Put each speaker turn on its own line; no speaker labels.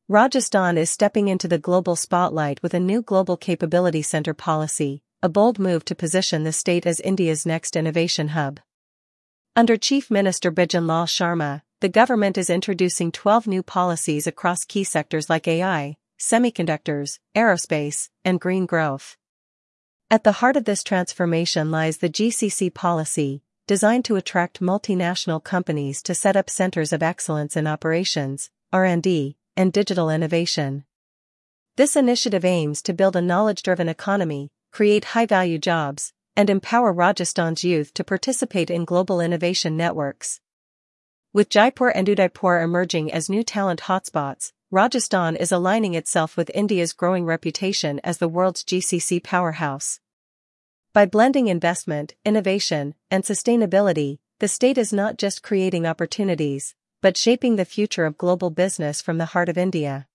Rajasthan is stepping into the global spotlight with a new Global Capability Center policy, a bold move to position the state as India's next innovation hub. Under Chief Minister Bijan Lal Sharma, the government is introducing 12 new policies across key sectors like AI, semiconductors, aerospace, and green growth. At the heart of this transformation lies the GCC policy, designed to attract multinational companies to set up centers of excellence in operations, R&D, and digital innovation. This initiative aims to build a knowledge-driven economy, create high-value jobs, and empower Rajasthan's youth to participate in global innovation networks. With Jaipur and Udaipur emerging as new talent hotspots, Rajasthan is aligning itself with India's growing reputation as the world's GCC powerhouse. By blending investment, innovation, and sustainability, the state is not just creating opportunities, but shaping the future of global business from the heart of India.